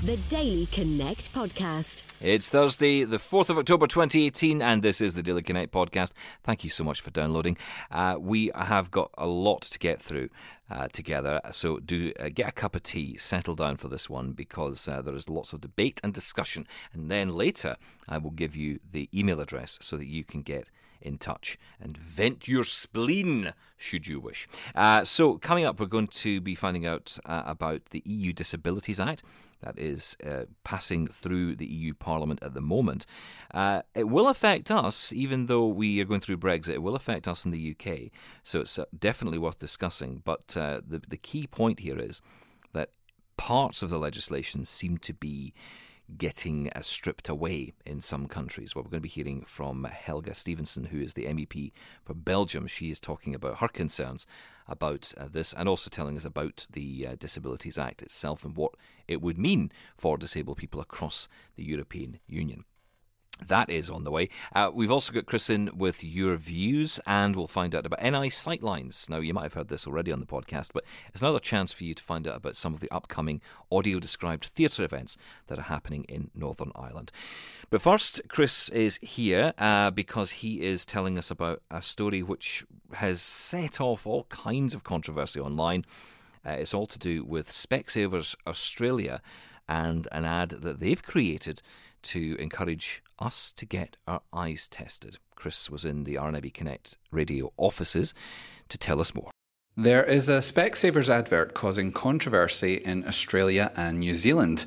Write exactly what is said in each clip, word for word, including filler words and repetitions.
The Daily Connect podcast. It's Thursday, the fourth of October twenty eighteen, and this is the Daily Connect podcast. Thank you so much for downloading. Uh, we have got a lot to get through uh, together, so do uh, get a cup of tea, settle down for this one, because uh, there is lots of debate and discussion. And then later, I will give you the email address so that you can get in touch and vent your spleen, should you wish. Uh, so coming up, we're going to be finding out uh, about the E U Disabilities Act. That is uh, passing through the E U Parliament at the moment. Uh, it will affect us, even though we are going through Brexit. It will affect us in the U K, so it's uh, definitely worth discussing. But uh, the, the key point here is that parts of the legislation seem to be getting uh, stripped away in some countries. Well, we're going to be hearing from Helga Stevenson, who is the M E P for Belgium. She is talking about her concerns about uh, this, and also telling us about the uh, Disabilities Act itself and what it would mean for disabled people across the European Union. That is on the way. Uh, we've also got Chris in with your views, and we'll find out about N I Sightlines. Now, you might have heard this already on the podcast, but it's another chance for you to find out about some of the upcoming audio-described theatre events that are happening in Northern Ireland. But first, Chris is here uh, because he is telling us about a story which has set off all kinds of controversy online. Uh, it's all to do with Specsavers Australia and an ad that they've created to encourage us to get our eyes tested. Chris was in the R N I B Connect radio offices to tell us more. There is a Specsavers advert causing controversy in Australia and New Zealand.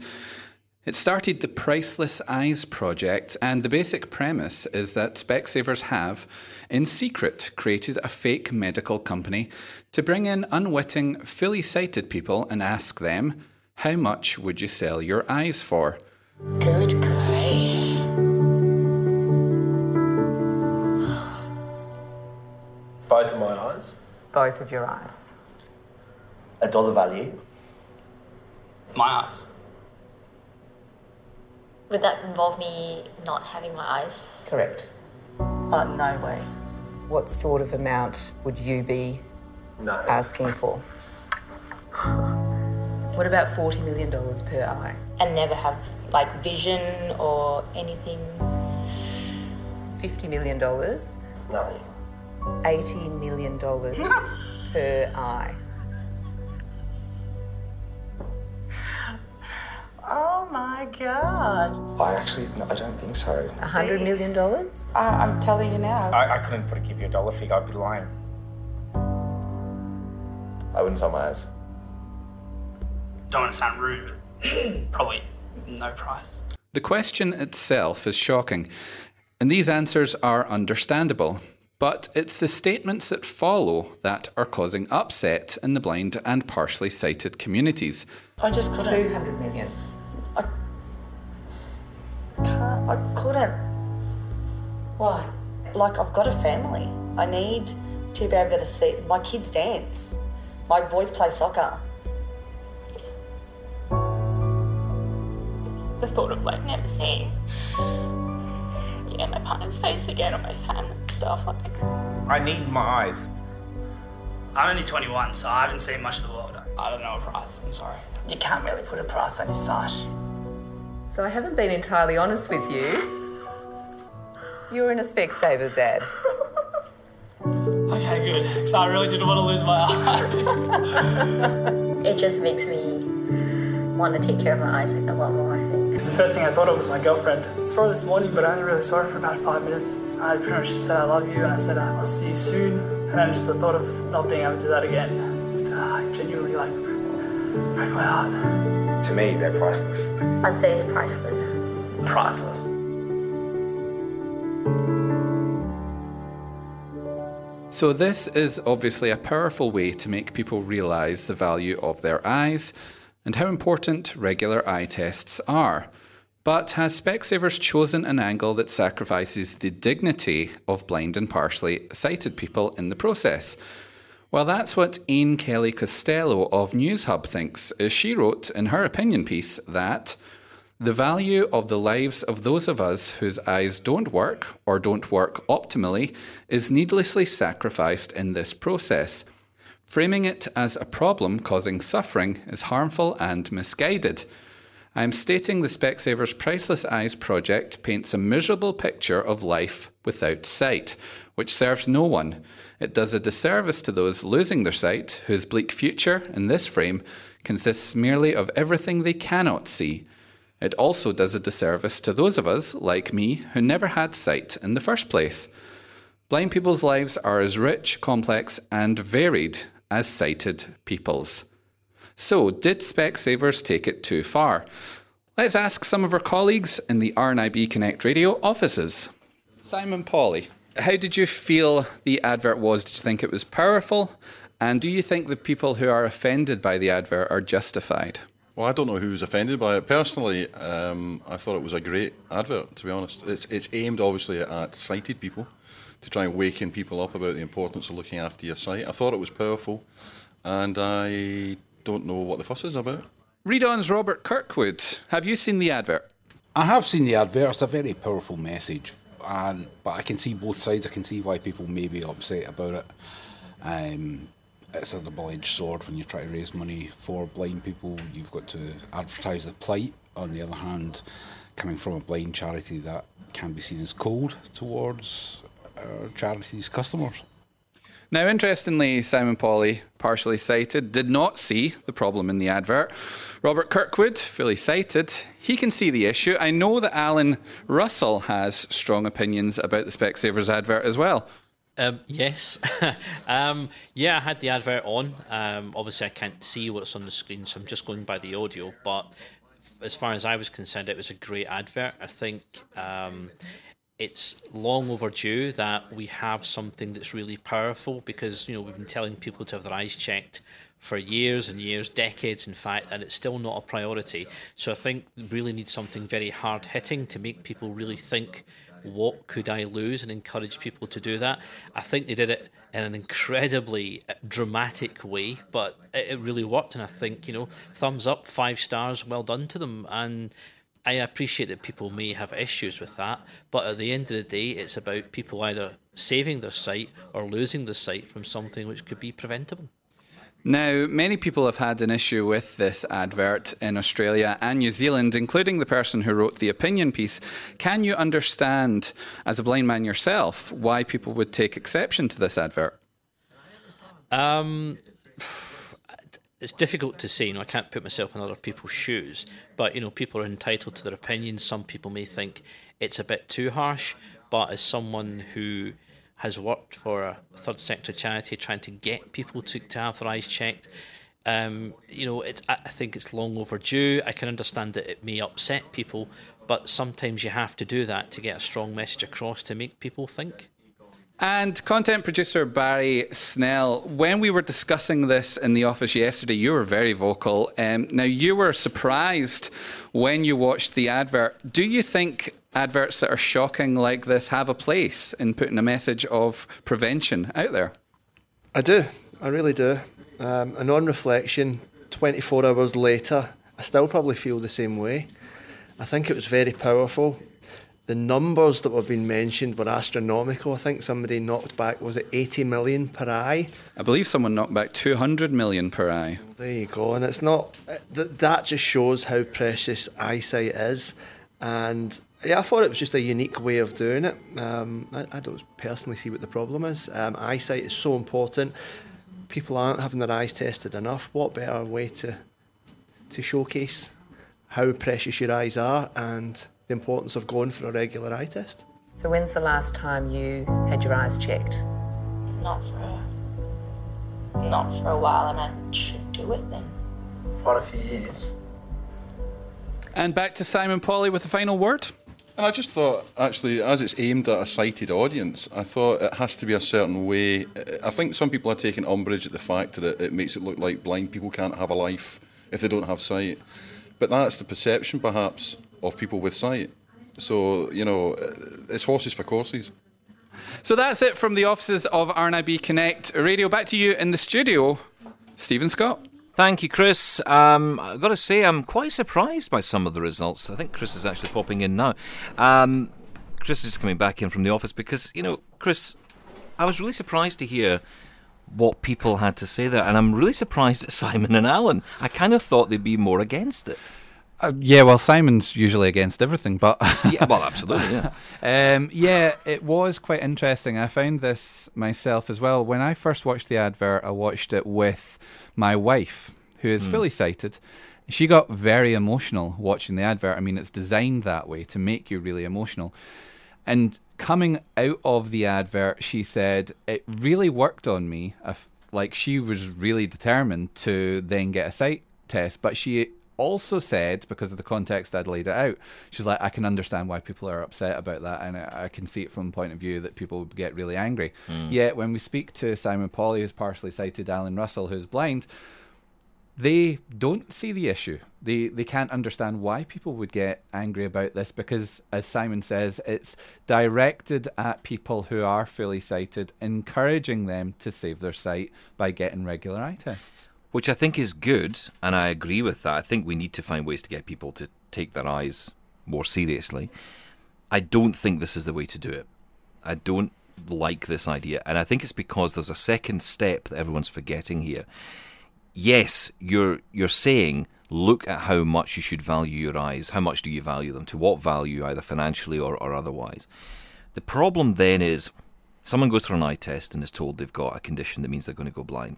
It started the Priceless Eyes project, and the basic premise is that Specsavers have, in secret, created a fake medical company to bring in unwitting, fully sighted people and ask them, how much would you sell your eyes for? Good grief. Both of my eyes. Both of your eyes. A dollar value. My eyes. Would that involve me not having my eyes? Correct. Uh, no way. What sort of amount would you be No. asking for? What about forty million dollars per eye? And never have, like, vision or anything? fifty million dollars? Nothing. eighty million dollars per eye. Oh my God. I actually, no, I don't think so. one hundred million dollars? I, I'm telling you now. I, I couldn't put, give you a dollar figure, I'd be lying. I wouldn't sell my eyes. Don't want to sound rude, but probably no price. The question itself is shocking, and these answers are understandable. But it's the statements that follow that are causing upset in the blind and partially sighted communities. I just couldn't. two hundred million. I can't. I couldn't. Why? Like, I've got a family. I need to be able to see. My kids dance. My boys play soccer. The thought of, like, never seeing, yeah, my partner's face again or my fan and stuff, like... I need my eyes. I'm only twenty-one, so I haven't seen much of the world. I don't know a price, I'm sorry. You can't really put a price on your sight. So I haven't been entirely honest with you. You were in a Specsavers ad. Okay, good, because I really didn't want to lose my eyes. It just makes me want to take care of my eyes a lot more, I think. The first thing I thought of was my girlfriend. I saw her this morning, but I only really saw her for about five minutes. I pretty much just said, I love you, and I said, I'll see you soon. And then just the thought of not being able to do that again, would uh, genuinely, like, break my heart. To me, they're priceless. I'd say it's priceless. Priceless. So this is obviously a powerful way to make people realise the value of their eyes and how important regular eye tests are. But has Specsavers chosen an angle that sacrifices the dignity of blind and partially sighted people in the process? Well, that's what Aine Kelly Costello of NewsHub thinks, as she wrote in her opinion piece that the value of the lives of those of us whose eyes don't work or don't work optimally is needlessly sacrificed in this process. Framing it as a problem causing suffering is harmful and misguided. I'm stating the Specsavers Priceless Eyes project paints a miserable picture of life without sight, which serves no one. It does a disservice to those losing their sight, whose bleak future, in this frame, consists merely of everything they cannot see. It also does a disservice to those of us, like me, who never had sight in the first place. Blind people's lives are as rich, complex, and varied as sighted people's. So, did Specsavers take it too far? Let's ask some of our colleagues in the R N I B Connect Radio offices. Simon Pauly, how did you feel the advert was? Did you think it was powerful? And do you think the people who are offended by the advert are justified? Well, I don't know who was offended by it. Personally, um, I thought it was a great advert, to be honest. It's, it's aimed, obviously, at sighted people, to try and waken people up about the importance of looking after your sight. I thought it was powerful, and I don't know what the fuss is about. Read On's Robert Kirkwood, have you seen the advert? I have seen the advert. It's a very powerful message, and but I can see both sides. I can see why people may be upset about it. Um, it's a double-edged sword when you try to raise money for blind people. You've got to advertise the plight. On the other hand, coming from a blind charity, that can be seen as cold towards our charity's customers. Now, interestingly, Simon Pauly, partially sighted, did not see the problem in the advert. Robert Kirkwood, fully sighted, he can see the issue. I know that Alan Russell has strong opinions about the Specsavers advert as well. Um, yes. um, yeah, I had the advert on. Um, obviously, I can't see what's on the screen, so I'm just going by the audio. But as far as I was concerned, it was a great advert. I think Um, it's long overdue that we have something that's really powerful, because, you know, we've been telling people to have their eyes checked for years and years, decades in fact, and it's still not a priority. So I think we really need something very hard-hitting to make people really think, what could I lose, and encourage people to do that. I think they did it in an incredibly dramatic way, but it really worked, and I think, you know, thumbs up, five stars, well done to them. And I appreciate that people may have issues with that, but at the end of the day, it's about people either saving their sight or losing their sight from something which could be preventable. Now, many people have had an issue with this advert in Australia and New Zealand, including the person who wrote the opinion piece. Can you understand, as a blind man yourself, why people would take exception to this advert? Um... It's difficult to say. You know, I can't put myself in other people's shoes, but, you know, people are entitled to their opinions. Some people may think it's a bit too harsh, but as someone who has worked for a third sector charity trying to get people to, to have their eyes checked, um, you know, it's, I think it's long overdue. I can understand that it may upset people, but sometimes you have to do that to get a strong message across to make people think. And content producer Barry Snell, when we were discussing this in the office yesterday, you were very vocal. Um, now, you were surprised when you watched the advert. Do you think adverts that are shocking like this have a place in putting a message of prevention out there? I do. I really do. Um, and on reflection, twenty-four hours later, I still probably feel the same way. I think it was very powerful. The numbers that were being mentioned were astronomical. I think somebody knocked back, was it eighty million per eye? I believe someone knocked back two hundred million per eye. Well, there you go. And it's not, that just shows how precious eyesight is. And yeah, I thought it was just a unique way of doing it. Um, I, I don't personally see what the problem is. Um, eyesight is so important. People aren't having their eyes tested enough. What better way to to showcase how precious your eyes are and the importance of going for a regular eye test. So when's the last time you had your eyes checked? Not for a, not for a while, and I should do it then. Quite a few years. And back to Simon Pauly with the final word. And I just thought, actually, as it's aimed at a sighted audience, I thought it has to be a certain way. I think some people are taking umbrage at the fact that it makes it look like blind people can't have a life if they don't have sight. But that's the perception, perhaps, of people with sight. So, you know, it's horses for courses. So that's it from the offices of R N I B Connect Radio. Back to you in the studio, Stephen Scott. Thank you, Chris. Um, I've got to say, I'm quite surprised by some of the results. I think Chris is actually popping in now. Um, Chris is coming back in from the office because, you know, Chris, I was really surprised to hear what people had to say there, and I'm really surprised at Simon and Alan. I kind of thought they'd be more against it. Uh, yeah, well, Simon's usually against everything, but yeah, well, absolutely, yeah. um, yeah, it was quite interesting. I found this myself as well. When I first watched the advert, I watched it with my wife, who is mm. fully sighted. She got very emotional watching the advert. I mean, it's designed that way to make you really emotional. And coming out of the advert, she said it really worked on me. If, like, she was really determined to then get a sight test, but she also said, because of the context I'd laid it out, she's like, I can understand why people are upset about that, and I, I can see it from a point of view that people get really angry. Mm. Yet when we speak to Simon Pauly, who's partially sighted, Alan Russell, who's blind, they don't see the issue. They they can't understand why people would get angry about this, because, as Simon says, it's directed at people who are fully sighted, encouraging them to save their sight by getting regular eye tests. Which I think is good, and I agree with that. I think we need to find ways to get people to take their eyes more seriously. I don't think this is the way to do it. I don't like this idea, and I think it's because there's a second step that everyone's forgetting here. Yes, you're you're saying, look at how much you should value your eyes. How much do you value them? To what value, either financially or, or otherwise? The problem then is, someone goes for an eye test and is told they've got a condition that means they're going to go blind.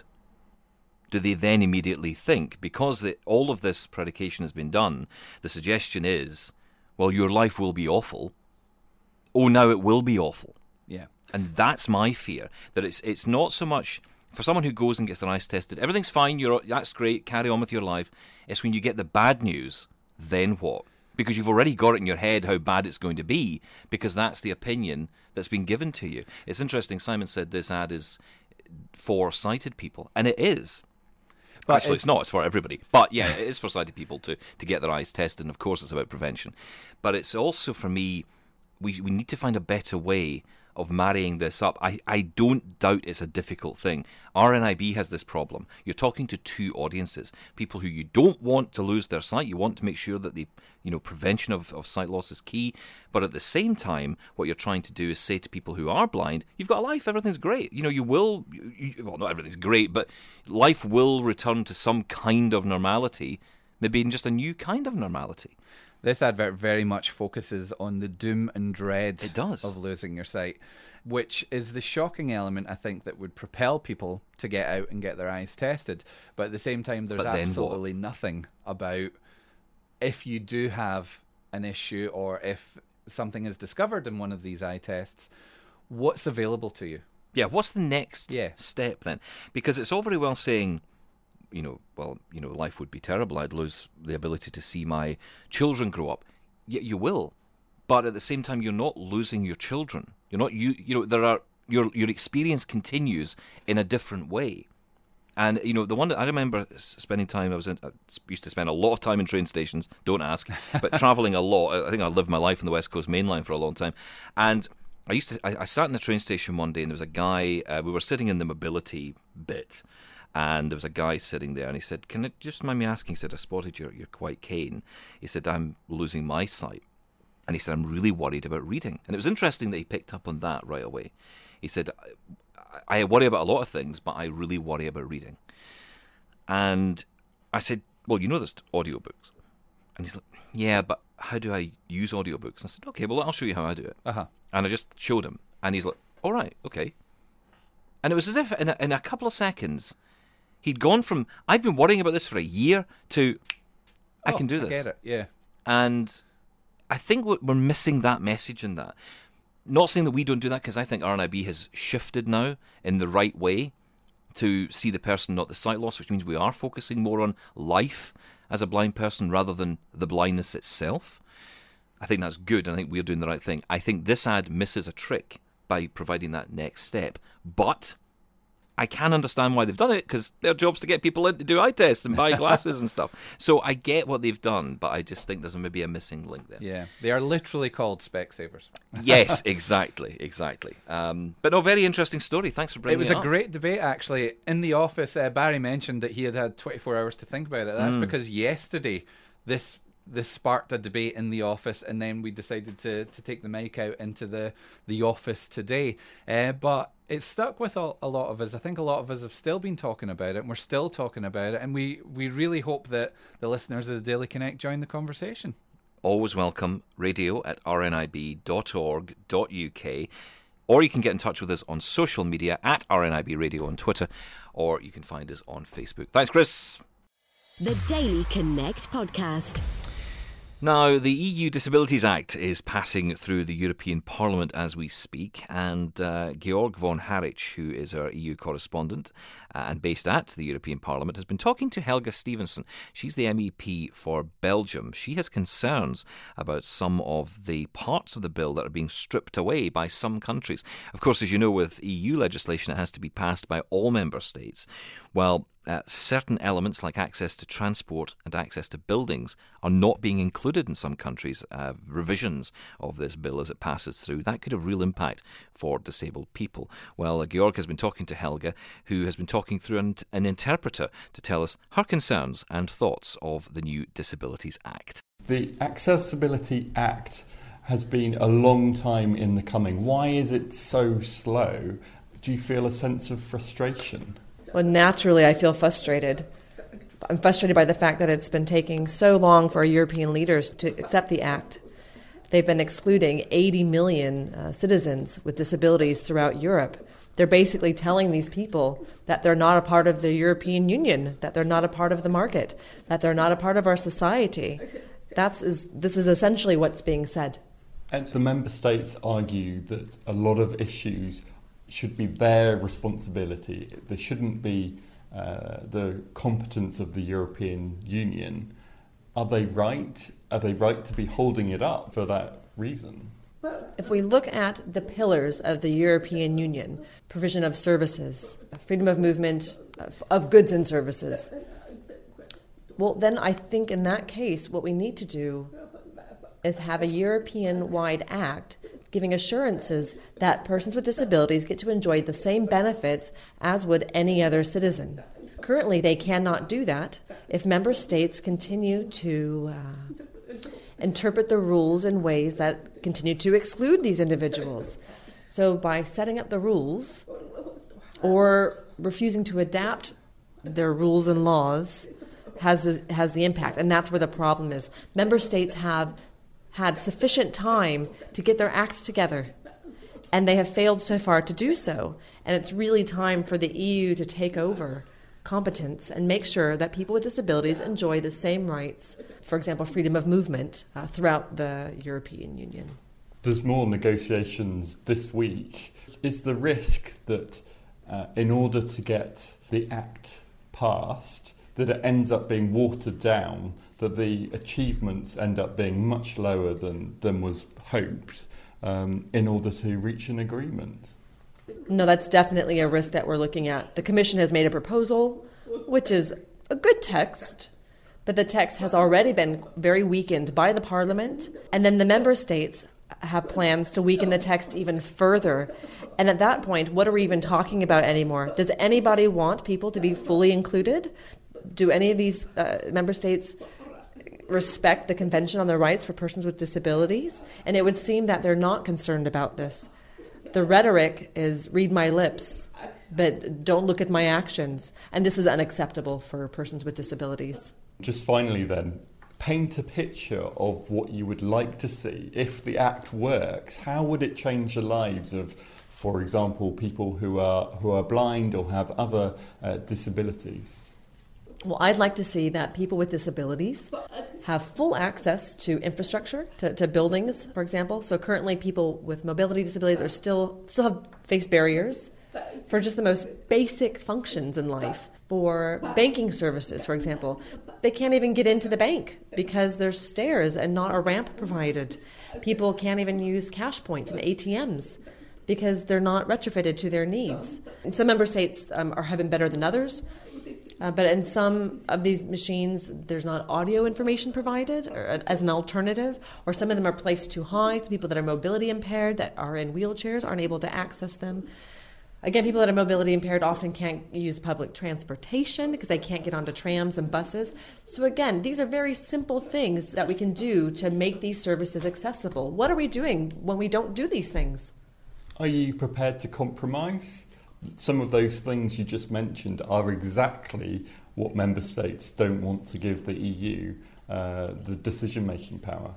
Do they then immediately think, because the, all of this predication has been done, the suggestion is, well, your life will be awful. Oh, now it will be awful. Yeah. And that's my fear, that it's it's not so much, for someone who goes and gets their eyes tested, everything's fine, you're that's great, carry on with your life. It's when you get the bad news, then what? Because you've already got it in your head how bad it's going to be, because that's the opinion that's been given to you. It's interesting, Simon said this ad is for sighted people, and it is. But Actually, it's, it's not. It's for everybody. But yeah, it is for sighted people to, to get their eyes tested, and of course it's about prevention. But it's also, for me, we we need to find a better way of marrying this up. I, I don't doubt it's a difficult thing. R N I B has this problem. You're talking to two audiences, people who you don't want to lose their sight. You want to make sure that the you know prevention of, of sight loss is key. But at the same time, what you're trying to do is say to people who are blind, you've got a life, everything's great. You know, you will, you, well, not everything's great, but life will return to some kind of normality, maybe in just a new kind of normality. This advert very much focuses on the doom and dread it does. of losing your sight, which is the shocking element, I think, that would propel people to get out and get their eyes tested. But at the same time, there's absolutely what? nothing about if you do have an issue or if something is discovered in one of these eye tests, what's available to you? Yeah, what's the next yeah. step then? Because it's all very well saying, you know, well, you know, life would be terrible. I'd lose the ability to see my children grow up. Yeah, you will, but at the same time, you're not losing your children. You're not you. You know, there are your your experience continues in a different way. And you know, the one that I remember spending time, I was in, I used to spend a lot of time in train stations. Don't ask, but traveling a lot. I think I lived my life on the West Coast Main Line for a long time, and I used to. I, I sat in a train station one day, and there was a guy. Uh, we were sitting in the mobility bit. And there was a guy sitting there, and he said, "Can it just mind me asking?" He said, "I spotted you're, you're quite keen." He said, "I'm losing my sight." And he said, "I'm really worried about reading." And it was interesting that he picked up on that right away. He said, I, I worry about a lot of things, but I really worry about reading. And I said, "Well, you know there's audiobooks." And he's like, "Yeah, but how do I use audiobooks?" And I said, "Okay, well, I'll show you how I do it." Uh-huh. And I just showed him. And he's like, "All right, okay." And it was as if in a, in a couple of seconds, he'd gone from, I've been worrying about this for a year, to, I oh, can do this. I get it, yeah. And I think we're missing that message in that. Not saying that we don't do that, because I think R N I B has shifted now in the right way to see the person, not the sight loss, which means we are focusing more on life as a blind person rather than the blindness itself. I think that's good, and I think we're doing the right thing. I think this ad misses a trick by providing that next step. But I can understand why they've done it, because their job's to get people in to do eye tests and buy glasses and stuff. So I get what they've done, but I just think there's maybe a missing link there. Yeah, they are literally called Specsavers. Yes, exactly, exactly. Um, but no, very interesting story. Thanks for bringing it up. It was a great debate, actually. In the office, uh, Barry mentioned that he had had twenty-four hours to think about it. That's mm. because yesterday this this sparked a debate in the office, and then we decided to, to take the mic out into the, the office today. Uh, but it stuck with a, a lot of us. I think a lot of us have still been talking about it, and we're still talking about it, and we, we really hope that the listeners of the Daily Connect join the conversation. Always welcome, radio at r n i b dot org dot u k. Or you can get in touch with us on social media at R N I B Radio on Twitter, or you can find us on Facebook. Thanks, Chris. The Daily Connect podcast. Now, the E U Disabilities Act is passing through the European Parliament as we speak, and uh, Georg von Harich, who is our E U correspondent uh, and based at the European Parliament, has been talking to Helga Stevenson. She's the M E P for Belgium. She has concerns about some of the parts of the bill that are being stripped away by some countries. Of course, as you know, with E U legislation, it has to be passed by all member states. Well, uh, certain elements like access to transport and access to buildings are not being included in some countries. Uh, revisions of this bill as it passes through, that could have real impact for disabled people. Well, uh, Georg has been talking to Helga, who has been talking through an, an interpreter to tell us her concerns and thoughts of the new Disabilities Act. The Accessibility Act has been a long time in the coming. Why is it so slow? Do you feel a sense of frustration? Well, naturally, I feel frustrated. I'm frustrated by the fact that it's been taking so long for European leaders to accept the Act. They've been excluding eighty million uh, citizens with disabilities throughout Europe. They're basically telling these people that they're not a part of the European Union, that they're not a part of the market, that they're not a part of our society. That's is this is essentially what's being said. And the member states argue that a lot of issues should be their responsibility. They shouldn't be uh, the competence of the European Union. Are they right? Are they right to be holding it up for that reason? If we look at the pillars of the European Union, provision of services, freedom of movement of, of goods and services, well, then I think in that case, what we need to do is have a European-wide act giving assurances that persons with disabilities get to enjoy the same benefits as would any other citizen. Currently, they cannot do that if member states continue to uh, interpret the rules in ways that continue to exclude these individuals. So by setting up the rules or refusing to adapt their rules and laws has has the impact, and that's where the problem is. Member states have had sufficient time to get their act together, and they have failed so far to do so. And it's really time for the E U to take over competence and make sure that people with disabilities enjoy the same rights, for example, freedom of movement, uh, throughout the European Union. There's more negotiations this week. Is the risk that uh, in order to get the Act passed, that it ends up being watered down, that the achievements end up being much lower than, than was hoped um, in order to reach an agreement? No, that's definitely a risk that we're looking at. The Commission has made a proposal, which is a good text, but the text has already been very weakened by the Parliament, and then the member states have plans to weaken the text even further. And at that point, what are we even talking about anymore? Does anybody want people to be fully included? Do any of these uh, member states respect the Convention on the Rights for Persons with Disabilities? And it would seem that they're not concerned about this. The rhetoric is read my lips, but don't look at my actions. And this is unacceptable for persons with disabilities. Just finally then, paint a picture of what you would like to see. If the Act works, how would it change the lives of, for example, people who are who are blind or have other uh, disabilities? Well, I'd like to see that people with disabilities have full access to infrastructure, to, to buildings, for example. So currently people with mobility disabilities are still still have face barriers for just the most basic functions in life. For banking services, for example, they can't even get into the bank because there's stairs and not a ramp provided. People can't even use cash points and A T Ms because they're not retrofitted to their needs. And some member states um, are having better than others. Uh, but in some of these machines, there's not audio information provided or, as an alternative, or some of them are placed too high, so people that are mobility impaired, that are in wheelchairs, aren't able to access them. Again, people that are mobility impaired often can't use public transportation because they can't get onto trams and buses. So again, these are very simple things that we can do to make these services accessible. What are we doing when we don't do these things? Are you prepared to compromise? Some of those things you just mentioned are exactly what member states don't want to give the E U uh, the decision-making power.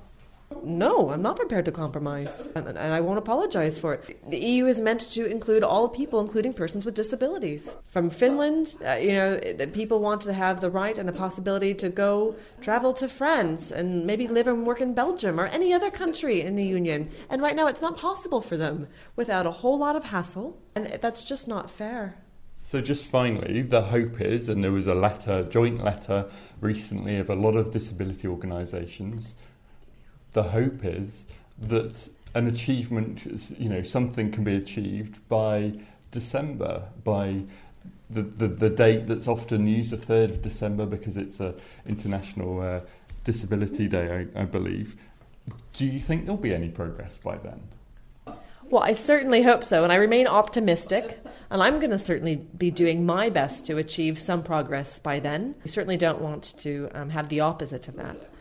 No, I'm not prepared to compromise, and, and I won't apologize for it. The E U is meant to include all people, including persons with disabilities. From Finland, uh, you know, the people want to have the right and the possibility to go travel to France and maybe live and work in Belgium or any other country in the Union. And right now it's not possible for them without a whole lot of hassle, and that's just not fair. So just finally, the hope is, and there was a letter, joint letter recently of a lot of disability organisations, the hope is that an achievement, you know, something can be achieved by December, by the, the, the date that's often used, the third of December, because it's a International uh, Disability Day, I, I believe. Do you think there'll be any progress by then? Well, I certainly hope so, and I remain optimistic, and I'm going to certainly be doing my best to achieve some progress by then. We certainly don't want to um, have the opposite of that.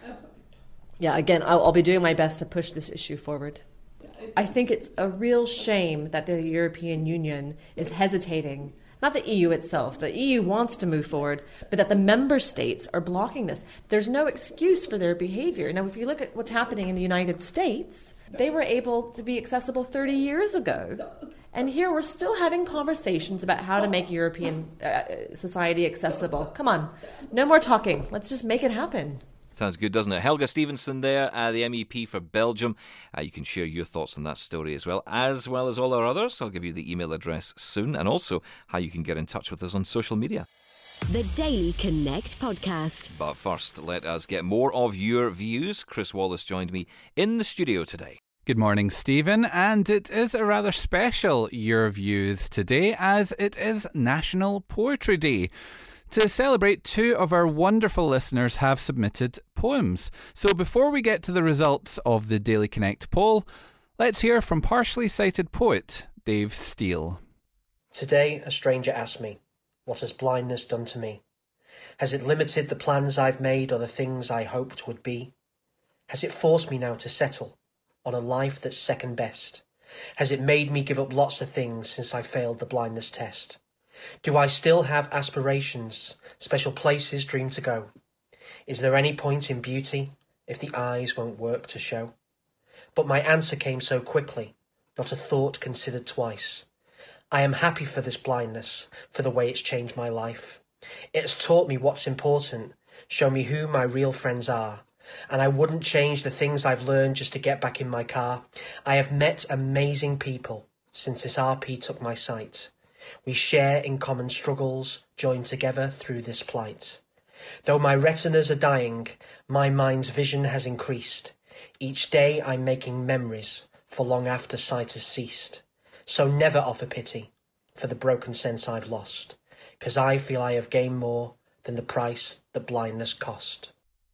Yeah, again, I'll, I'll be doing my best to push this issue forward. I think it's a real shame that the European Union is hesitating. Not the E U itself. The E U wants to move forward, but that the member states are blocking this. There's no excuse for their behavior. Now, if you look at what's happening in the United States, they were able to be accessible thirty years ago. And here we're still having conversations about how to make European uh, society accessible. Come on, no more talking. Let's just make it happen. Sounds good, doesn't it? Helga Stevenson there, uh, the M E P for Belgium. Uh, you can share your thoughts on that story as well, as well as all our others. I'll give you the email address soon, and also how you can get in touch with us on social media. The Daily Connect podcast. But first, let us get more of your views. Chris Wallace joined me in the studio today. Good morning, Stephen, and it is a rather special Your Views today, as it is National Poetry Day. To celebrate, two of our wonderful listeners have submitted poems. So before we get to the results of the Daily Connect poll, let's hear from partially sighted poet Dave Steele. Today, a stranger asked me, what has blindness done to me? Has it limited the plans I've made or the things I hoped would be? Has it forced me now to settle on a life that's second best? Has it made me give up lots of things since I failed the blindness test? Do I still have aspirations, special places dream to go? Is there any point in beauty if the eyes won't work to show? But my answer came so quickly, not a thought considered twice. I am happy for this blindness, for the way it's changed my life. It's taught me what's important, shown me who my real friends are. And I wouldn't change the things I've learned just to get back in my car. I have met amazing people since this R P took my sight. We share in common struggles, joined together through this plight. Though my retinas are dying, my mind's vision has increased. Each day I'm making memories for long after sight has ceased. So never offer pity for the broken sense I've lost, 'cause I feel I have gained more than the price that blindness cost.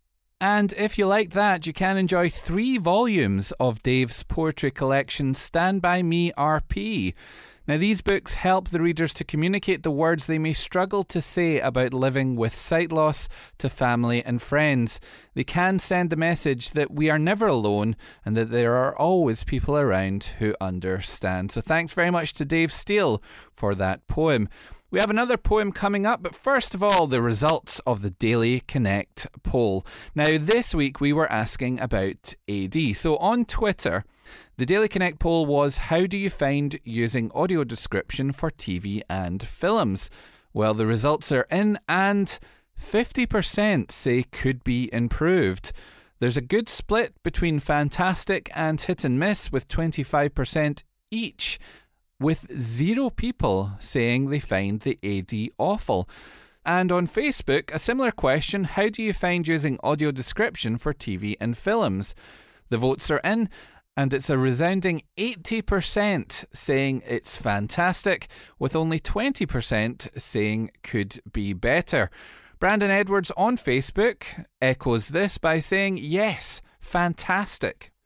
And if you like that, you can enjoy three volumes of Dave's poetry collection, Stand By Me R P. Now, these books help the readers to communicate the words they may struggle to say about living with sight loss to family and friends. They can send the message that we are never alone and that there are always people around who understand. So thanks very much to Dave Steele for that poem. We have another poem coming up, but first of all, the results of the Daily Connect poll. Now, this week we were asking about A D. So on Twitter, the Daily Connect poll was, how do you find using audio description for T V and films? Well, the results are in, and fifty percent say could be improved. There's a good split between fantastic and hit and miss, with twenty-five percent each, with zero people saying they find the A D awful. And on Facebook, a similar question, how do you find using audio description for T V and films? The votes are in, and it's a resounding eighty percent saying it's fantastic, with only twenty percent saying could be better. Brandon Edwards on Facebook echoes this by saying, yes, fantastic.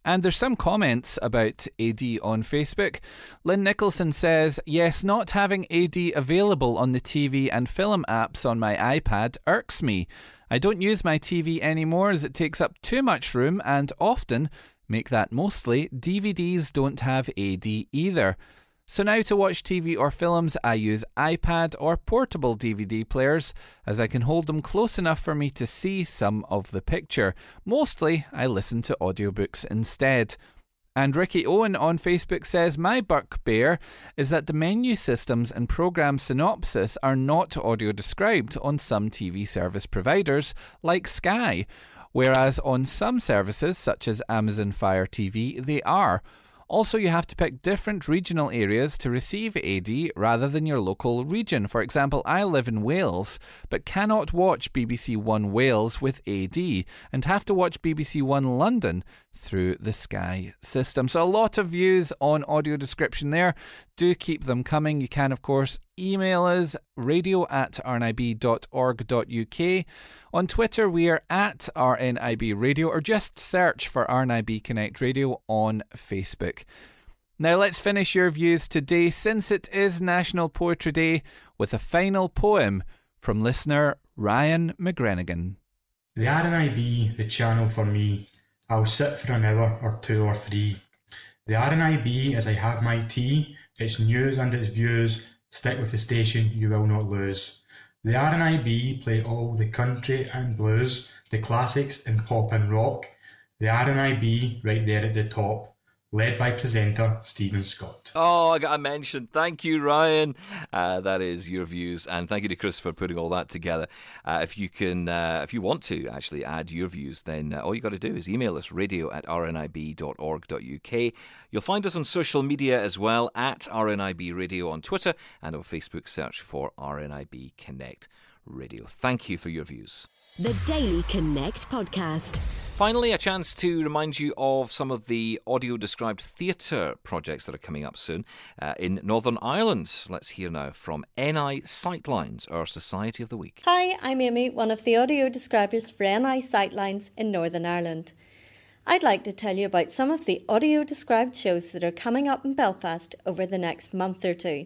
And there's some comments about A D on Facebook. Lynn Nicholson says, yes, not having A D available on the T V and film apps on my iPad irks me. I don't use my T V anymore as it takes up too much room, and often, make that mostly, D V Ds don't have A D either. So now to watch T V or films, I use iPad or portable D V D players, as I can hold them close enough for me to see some of the picture. Mostly, I listen to audiobooks instead. And Ricky Owen on Facebook says, my bugbear is that the menu systems and program synopsis are not audio described on some T V service providers like Sky, whereas on some services such as Amazon Fire T V they are. Also, you have to pick different regional areas to receive A D rather than your local region. For example, I live in Wales, but cannot watch B B C One Wales with A D, and have to watch B B C One London through the Sky system. So a lot of views on audio description there. Do keep them coming. You can, of course, email us, radio at r n i b dot org dot u k. On Twitter, we are at R N I B Radio, or just search for R N I B Connect Radio on Facebook. Now let's finish your views today, since it is National Poetry Day, with a final poem from listener Ryan McGrenigan. The R N I B, the channel for me. I'll sit for an hour or two or three. The R N I B, as I have my tea, its news and its views, stick with the station, you will not lose. The R N I B play all the country and blues, the classics in pop and rock. The R N I B right there at the top, led by presenter Stephen Scott. Oh, I got to mention, thank you, Ryan. Uh, that is your views, and thank you to Chris for putting all that together. Uh, if you can, uh, if you want to actually add your views, then uh, all you got to do is email us, radio at r n i b dot org dot u k. You'll find us on social media as well, at R N I B Radio on Twitter, and on Facebook, search for R N I B Connect Radio. Thank you for your views. The Daily Connect podcast. Finally, a chance to remind you of some of the audio-described theatre projects that are coming up soon uh, in Northern Ireland. Let's hear now from N I Sightlines, our Society of the Week. Hi, I'm Amy, one of the audio describers for N I Sightlines in Northern Ireland. I'd like to tell you about some of the audio-described shows that are coming up in Belfast over the next month or two.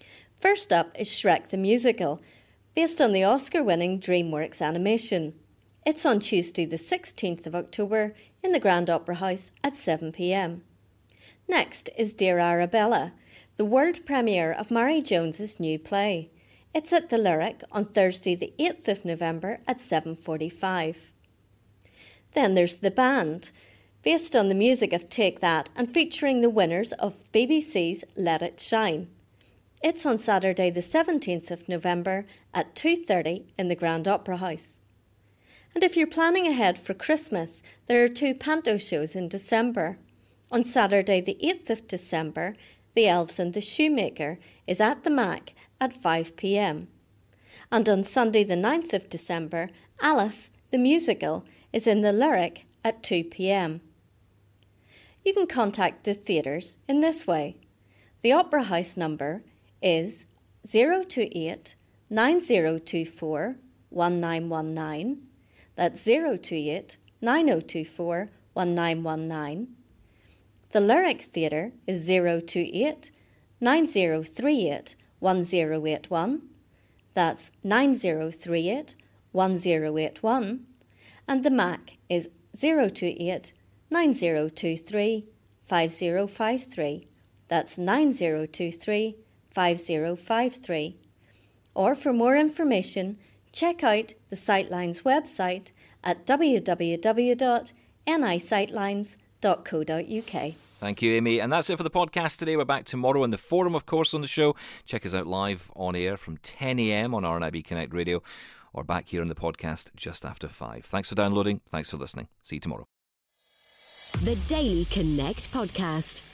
First up is Shrek the Musical, based on the Oscar-winning DreamWorks animation. It's on Tuesday the sixteenth of October in the Grand Opera House at seven p m. Next is Dear Arabella, the world premiere of Mary Jones's new play. It's at the Lyric on Thursday the eighth of November at seven forty-five. Then there's The Band, based on the music of Take That and featuring the winners of B B C's Let It Shine. It's on Saturday the seventeenth of November at two thirty in the Grand Opera House. And if you're planning ahead for Christmas, there are two panto shows in December. On Saturday the eighth of December, The Elves and the Shoemaker is at the Mac at five p m. And on Sunday the ninth of December, Alice, the musical, is in the Lyric at two p m. You can contact the theatres in this way. The Opera House number is zero two eight, nine zero two four, one nine one nine. That's zero two eight, nine zero two four, one nine one nine. The Lyric Theatre is zero two eight, nine zero three eight, one zero eight one. That's nine zero three eight, one zero eight one. And the Mac is zero two eight, nine zero two three, five zero five three. That's nine zero two three, five zero five three. Or for more information, check out the Sightlines website at w w w dot n i sightlines dot co dot u k. Thank you, Amy. And that's it for the podcast today. We're back tomorrow in the forum, of course, on the show. Check us out live on air from ten a m on R N I B Connect Radio, or back here on the podcast just after five. Thanks for downloading. Thanks for listening. See you tomorrow. The Daily Connect podcast.